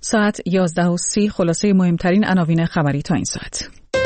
ساعت 11:30 خلاصه مهمترین عناوین خبری تا این ساعت.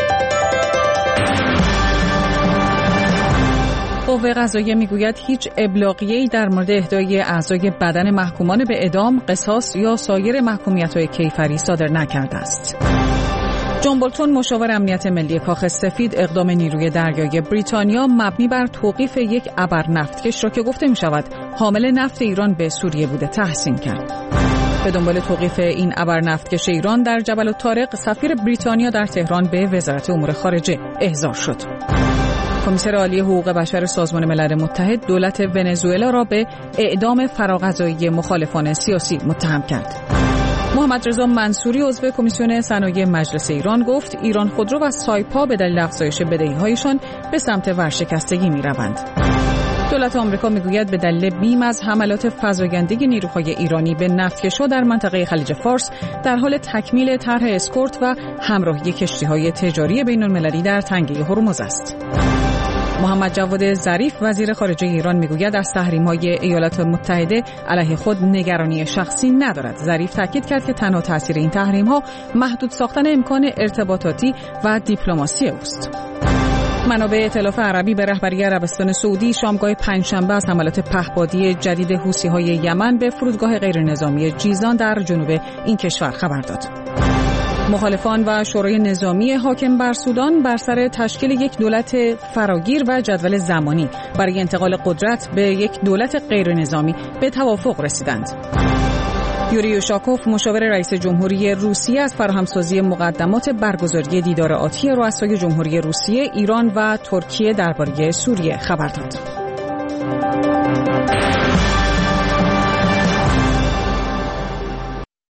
قوه قضاییه میگوید هیچ ابلاغیه‌ای در مورد اهدای اعضای بدن محکومان به اعدام، قصاص یا سایر محکومیت‌های کیفری صادر نکرده است. جان بولتون مشاور امنیت ملی کاخ سفید اقدام نیروی دریایی بریتانیا مبنی بر توقیف یک ابر نفتکش را که گفته می‌شود حامل نفت ایران به سوریه بوده تحسین کرد. به دنبال توقیف این ابر نفتکش ایران در جبل الطارق، سفیر بریتانیا در تهران به وزارت امور خارجه احضار شد. کمیسر عالی حقوق بشر سازمان ملل متحد دولت ونزوئلا را به اعدام فراقضایی مخالفان سیاسی متهم کرد. محمد رضا منصوری عضو کمیسیون صنایع مجلس ایران گفت ایران خودرو و سایپا به دلیل افزایش بدهی‌هایشان به سمت ورشکستگی می‌روند. دولت آمریکا میگوید به دلیل بیم از حملات فزاینده نیروهای ایرانی به نفتکش‌ها در منطقه خلیج فارس در حال تکمیل طرح اسکورت و همراهی کشتی‌های تجاری بین‌المللی در تنگه هرمز است. محمد جواد ظریف وزیر خارجه ایران میگوید از تحریم‌های ایالات متحده علیه خود نگرانی شخصی ندارد. ظریف تاکید کرد که تنها تاثیر این تحریم‌ها محدود ساختن امکان ارتباطاتی و دیپلماسی اوست. منابع ائتلاف عربی به رهبری عربستان سعودی شامگاه پنجشنبه از حملات پهپادی جدید حوثی‌های یمن به فرودگاه غیرنظامی جیزان در جنوب این کشور خبر داد. مخالفان و شورای نظامی حاکم بر سودان بر سر تشکیل یک دولت فراگیر و جدول زمانی برای انتقال قدرت به یک دولت غیر نظامی به توافق رسیدند. یوری یوشاکوف مشاور رئیس جمهوری روسیه از فراهمسازی مقدمات برگزاری دیدار آتی رؤسای جمهوری روسیه، ایران و ترکیه درباره سوریه خبر داد.